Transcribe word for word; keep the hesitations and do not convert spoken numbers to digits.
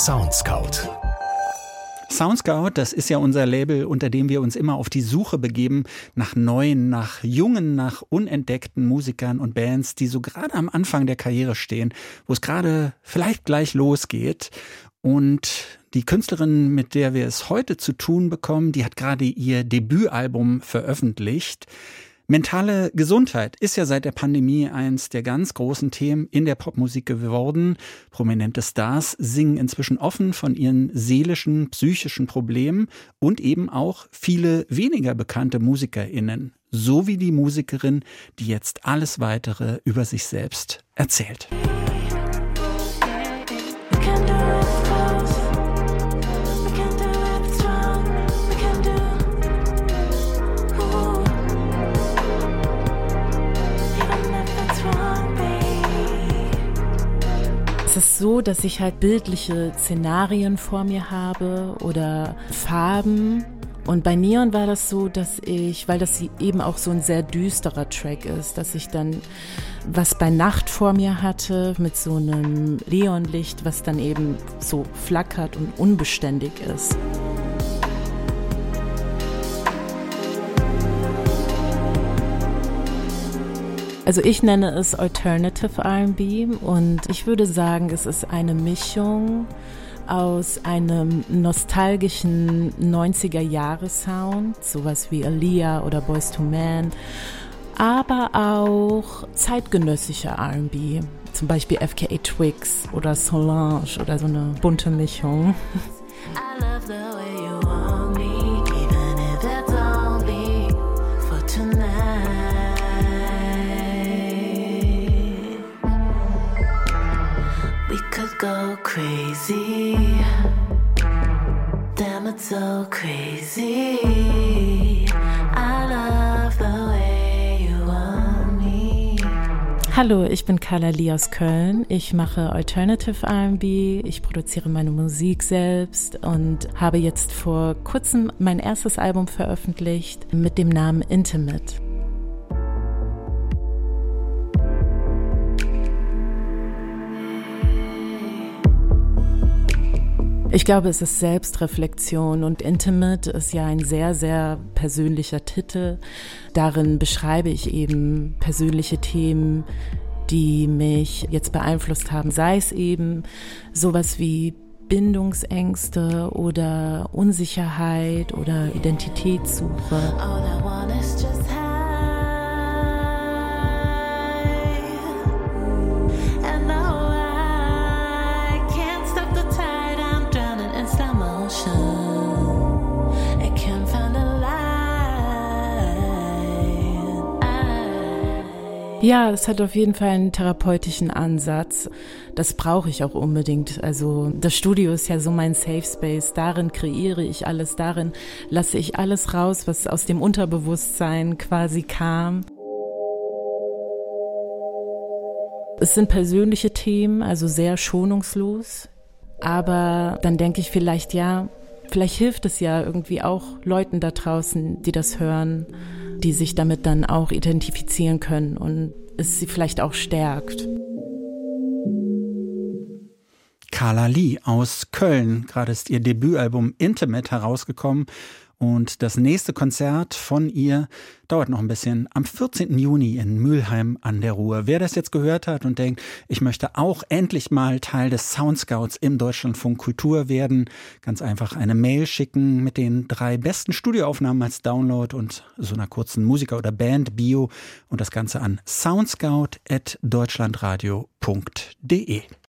Soundscout. Soundscout, das ist ja unser Label, unter dem wir uns immer auf die Suche begeben nach neuen, nach jungen, nach unentdeckten Musikern und Bands, die so gerade am Anfang der Karriere stehen, wo es gerade vielleicht gleich losgeht. Und die Künstlerin, mit der wir es heute zu tun bekommen, die hat gerade ihr Debütalbum veröffentlicht. Mentale Gesundheit ist ja seit der Pandemie eins der ganz großen Themen in der Popmusik geworden. Prominente Stars singen inzwischen offen von ihren seelischen, psychischen Problemen und eben auch viele weniger bekannte MusikerInnen. So wie die Musikerin, die jetzt alles Weitere über sich selbst erzählt. Es ist so, dass ich halt bildliche Szenarien vor mir habe oder Farben. Und bei Neon war das so, dass ich, weil das eben auch so ein sehr düsterer Track ist, dass ich dann was bei Nacht vor mir hatte mit so einem Neonlicht, was dann eben so flackert und unbeständig ist. Also ich nenne es Alternative R and B und ich würde sagen, es ist eine Mischung aus einem nostalgischen neunziger-Jahre-Sound, sowas wie Aaliyah oder Boyz two Men, aber auch zeitgenössischer R and B, zum Beispiel F K A Twigs oder Solange oder so eine bunte Mischung. I love the way you want me, even if it's only for tonight. Could go crazy, damn it's so crazy, I love the way you want me. Hallo, ich bin Carla Lee aus Köln, ich mache Alternative R and B, ich produziere meine Musik selbst und habe jetzt vor kurzem mein erstes Album veröffentlicht mit dem Namen Intimate. Ich glaube, es ist Selbstreflexion und Intimate ist ja ein sehr, sehr persönlicher Titel. Darin beschreibe ich eben persönliche Themen, die mich jetzt beeinflusst haben. Sei es eben sowas wie Bindungsängste oder Unsicherheit oder Identitätssuche. All I want is just Ja, es hat auf jeden Fall einen therapeutischen Ansatz. Das brauche ich auch unbedingt. Also das Studio ist ja so mein Safe Space. Darin kreiere ich alles, darin lasse ich alles raus, was aus dem Unterbewusstsein quasi kam. Es sind persönliche Themen, also sehr schonungslos. Aber dann denke ich vielleicht, ja, vielleicht hilft es ja irgendwie auch Leuten da draußen, die das hören, die sich damit dann auch identifizieren können und es sie vielleicht auch stärkt. Carla Lee aus Köln. Gerade ist ihr Debütalbum Intimate herausgekommen. Und das nächste Konzert von ihr dauert noch ein bisschen am vierzehnten Juni in Mülheim an der Ruhr. Wer das jetzt gehört hat und denkt, ich möchte auch endlich mal Teil des Soundscouts im Deutschlandfunk Kultur werden, ganz einfach eine Mail schicken mit den drei besten Studioaufnahmen als Download und so einer kurzen Musiker- oder Band-Bio und das Ganze an soundscout at deutschlandradio punkt de.